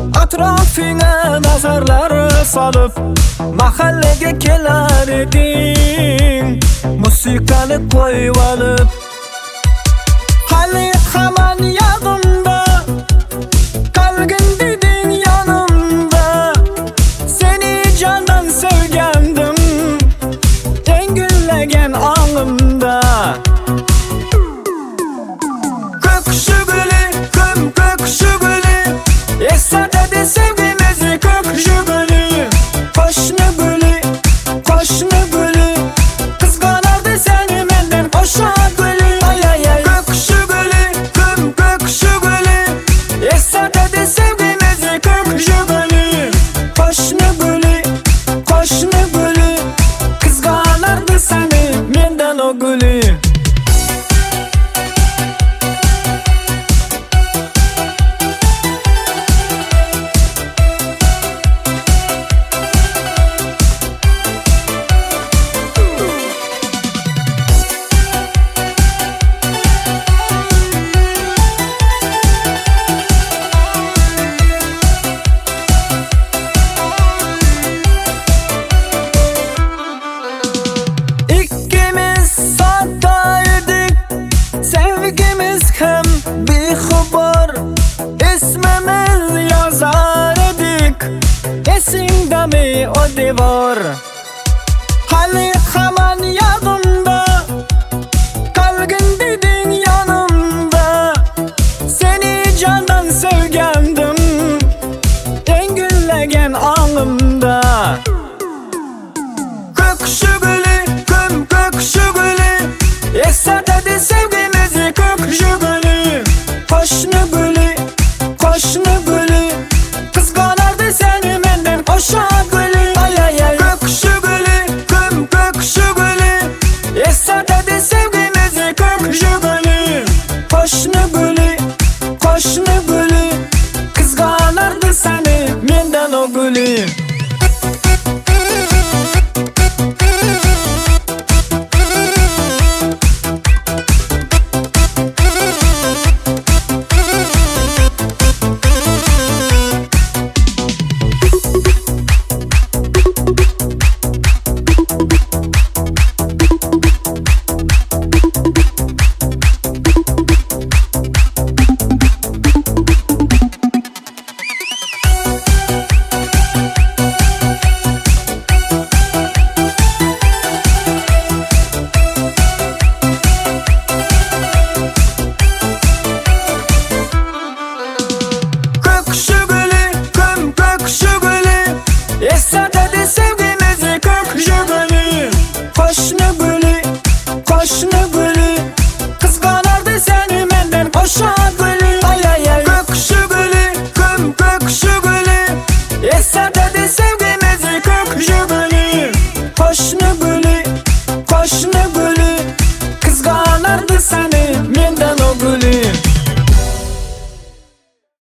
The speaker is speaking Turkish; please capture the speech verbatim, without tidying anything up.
Atrofingga nazarlar solib mahallaga kelar eding, musiqani qo'yib olib. Hali hamon yodimda, qolgin deding yonimda. Seni jondan sevgandim, engillagan ongimda. Ko'kshi guli, ko'm ko'kshi guli, eslatadi sevgimizni ko'kshi guli. Qo'shni guli, qo'shni guli, qizg'anardi seni mendan o'sha guli. Ay ay ay, ko'kshi guli, ko'm ko'kshi guli, eslatadi sevgimizni ko'kshi guli. Qo'shni guli, qo'shni guli, qizg'anardi seni mendan o guli. Sevgimiz hem bexabar, ismimiz yazar edik, esingdami o devor. Hali hamon yodimda, qolgin deding yonimda. Seni jondan sevgandim, engillagan ongimda. Ko'kshi guli, ko'm ko'kshi guli, eslatadi sevgimizni ko'kshi guli. Qo'shni guli, qo'shni guli, qizg'anardi seni mendan o'sha guli. Ay ay ay, ko'kshi guli, ko'm ko'kshi guli, eslatadi sevgimizni ko'kshi guli. Qo'shni guli, qo'shni guli, qizg'anardi seni mendan o guli. Eslatadi sevgimizni ko'kshi guli. Qo'shni guli, qo'shni guli, qizg'anardi seni mendan o'sha guli. Ay ay ay, ko'kshi guli, ko'm ko'kshi guli, eslatadi sevgimizni ko'kshi guli. Qo'shni guli, qo'shni guli, qizg'anardi seni mendan o guli.